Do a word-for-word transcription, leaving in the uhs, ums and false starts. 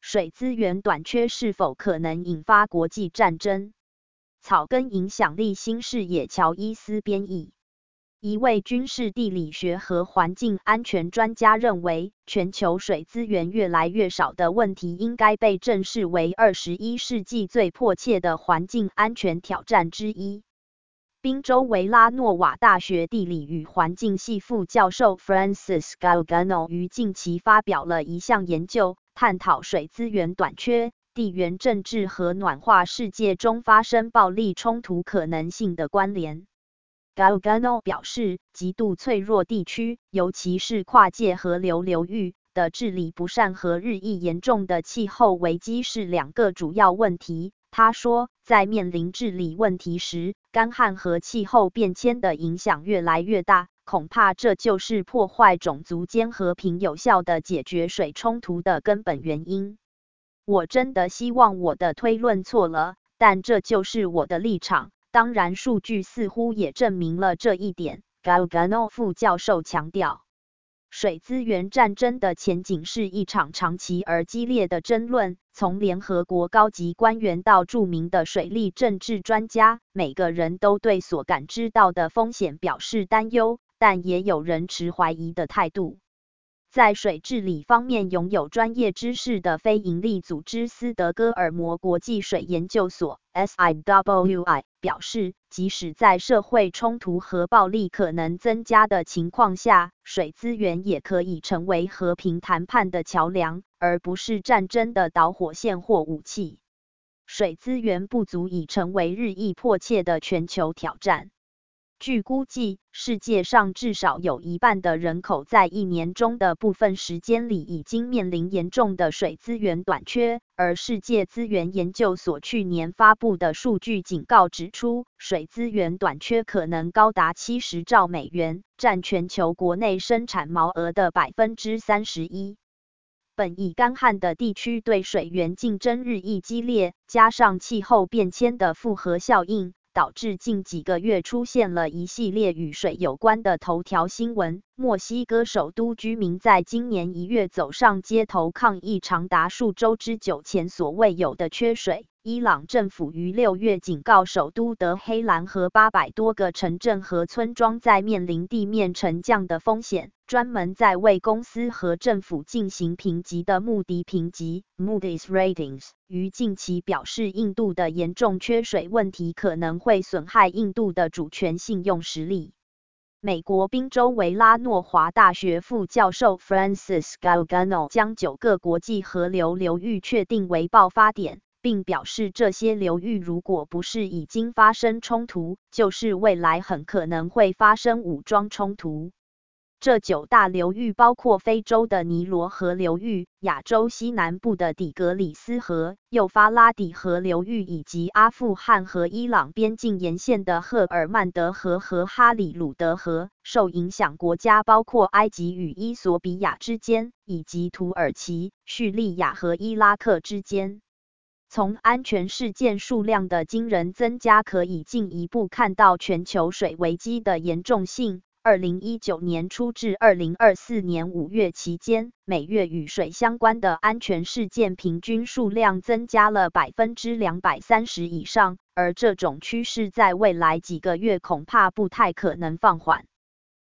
水资源短缺是否可能引发国际战争？草根影响力新视野乔伊斯编译。一位军事地理学和环境安全专家认为，全球水资源越来越少的问题应该被正视为二十一世纪最迫切的环境安全挑战之一。宾州维拉诺瓦大学地理与环境系副教授 Francis Galgano 于近期发表了一项研究，探讨水资源短缺、地缘政治和暖化世界中发生暴力冲突可能性的关联。Galgano 表示，极度脆弱地区，尤其是跨界河流流域的治理不善和日益严重的气候危机是两个主要问题。他说，在面临治理问题时，干旱和气候变迁的影响越来越大，恐怕这就是破坏种族间和平有效的解决水冲突的根本原因。我真的希望我的推论错了，但这就是我的立场。当然，数据似乎也证明了这一点。Galgano 副教授强调，水资源战争的前景是一场长期而激烈的争论。从联合国高级官员到著名的水利政治专家，每个人都对所感知到的风险表示担忧，但也有人持怀疑的态度。在水治理方面拥有专业知识的非营利组织斯德哥尔摩国际水研究所 S I W I 表示，即使在社会冲突和暴力可能增加的情况下，水资源也可以成为和平谈判的桥梁，而不是战争的导火线或武器。水资源不足以成为日益迫切的全球挑战。据估计，世界上至少有一半的人口在一年中的部分时间里已经面临严重的水资源短缺，而世界资源研究所去年发布的数据警告指出，水资源短缺可能高达七十兆美元，占全球国内生产毛额的 百分之三十一。本已干旱的地区对水源竞争日益激烈，加上气候变迁的复合效应，导致近几个月出现了一系列与水有关的头条新闻。墨西哥首都居民在今年一月走上街头抗议长达数周之久前所未有的缺水。伊朗政府于六月警告首都德黑兰和八百多个城镇和村庄在面临地面沉降的风险。专门在为公司和政府进行评级的穆迪评级 Moody's Ratings 于近期表示，印度的严重缺水问题可能会损害印度的主权信用实力。美国宾州维拉诺华大学副教授 Francis Galgano 将九个国际河流流域确定为爆发点，并表示这些流域如果不是已经发生冲突，就是未来很可能会发生武装冲突。这九大流域包括非洲的尼罗河流域、亚洲西南部的底格里斯河、幼发拉底河流域以及阿富汗和伊朗边境沿线的赫尔曼德河和哈里鲁德河。受影响国家包括埃及与伊索比亚之间，以及土耳其、叙利亚和伊拉克之间。从安全事件数量的惊人增加可以进一步看到全球水危机的严重性。二零一九年初至二零二四年五月期间，每月与水相关的安全事件平均数量增加了 百分之两百三十 以上，而这种趋势在未来几个月恐怕不太可能放缓。